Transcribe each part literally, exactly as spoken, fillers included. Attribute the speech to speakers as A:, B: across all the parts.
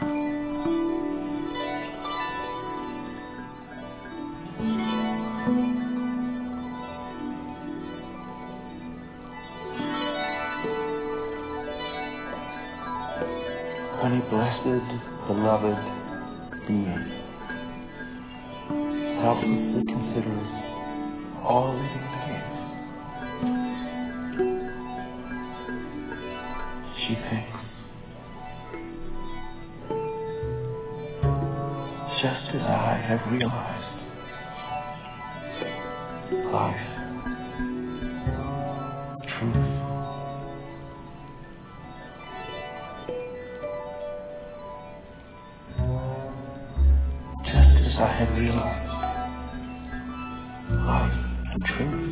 A: Honey, blessed, beloved being, thou deeply considerest all living beings. She thinks, just as I have realized life, truth, just as I have realized life and truth,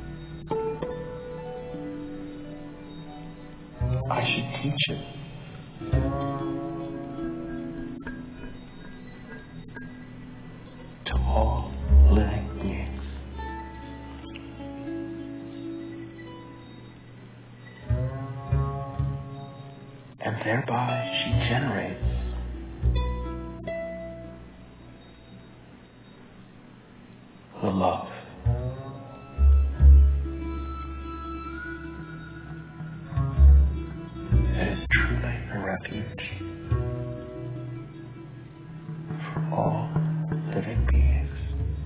A: I should teach it to all living beings. And thereby she generates the love that is truly a refuge for all living beings.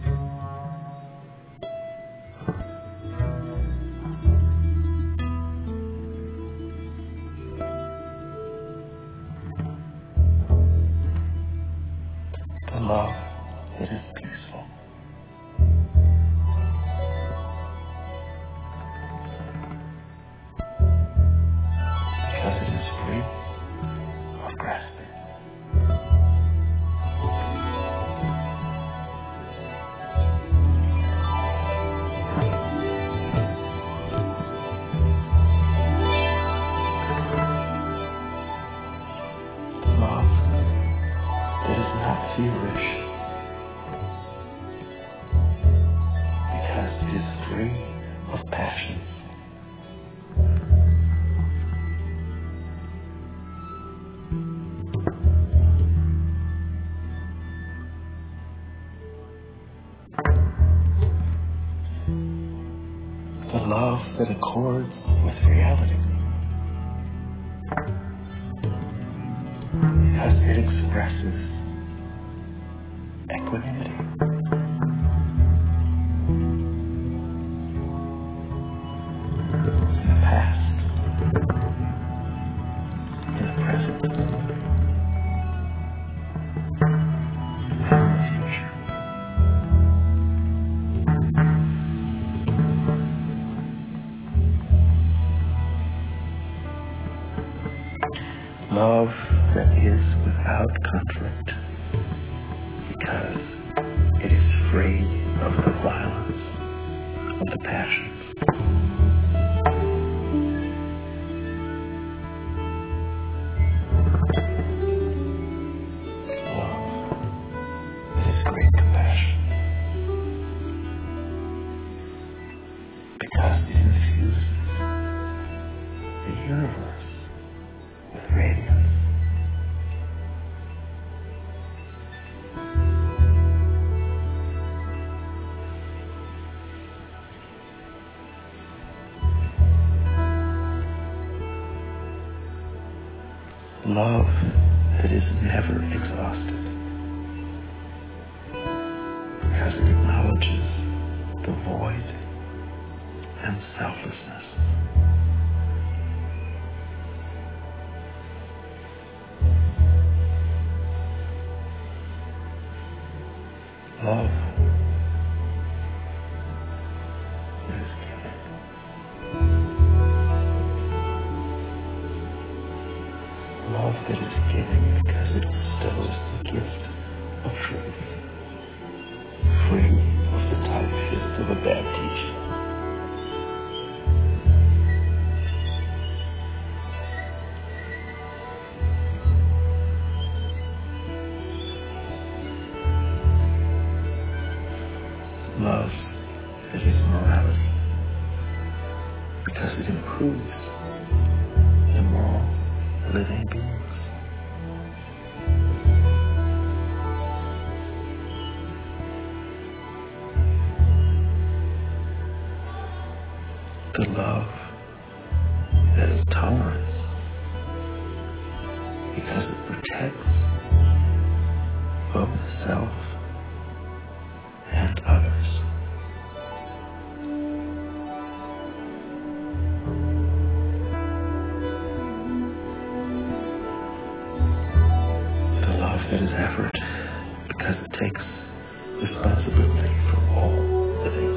A: The love that is peaceful. Because it is free of grasping. The love that is not feverish. Because it is free of passion. The love that accords with reality. Because it expresses equanimity. In the past, in the present, and in the future. Love that is without conflict, because it is free of the violence of the passions. Love that is great compassion, because it infuses the universe with radiance. Love that is never exhausted, because it acknowledges the void and selflessness. Love that is giving. Love that is giving because it bestows the gift of truth, free of the tight fist of a bad teacher. Love that is morality, because it improves the moral living beings. The love that is tolerance because it protects both self and others. The love that is effort because it takes responsibility for all living